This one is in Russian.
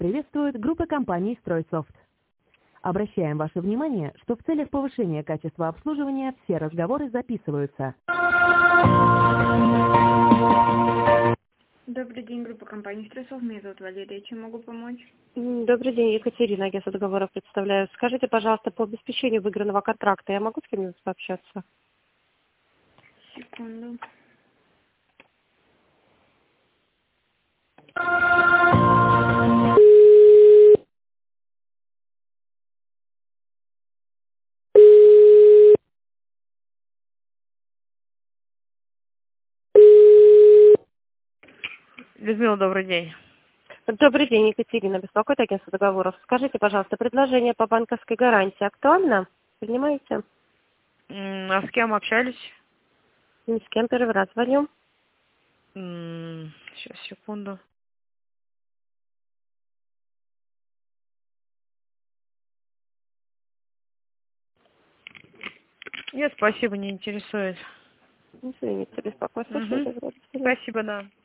Приветствует группа компаний «Стройсофт». Обращаем ваше внимание, что в целях повышения качества обслуживания все разговоры записываются. Добрый день, группа компании «Стройсофт». Меня зовут Валерия. Чем могу помочь? Добрый день, Екатерина, агентство договоров представляю. Скажите, пожалуйста, по обеспечению выигранного контракта я могу с кем-нибудь пообщаться? Секунду. Людмила, добрый день. Добрый день, Екатерина, беспокоит агентство договоров. Скажите, пожалуйста, предложение по банковской гарантии актуально? Принимаете? А с кем общались? Ни с кем, первый раз звоню. Сейчас, секунду. Нет, спасибо, не интересует. Извините, беспокойство. Спасибо, да.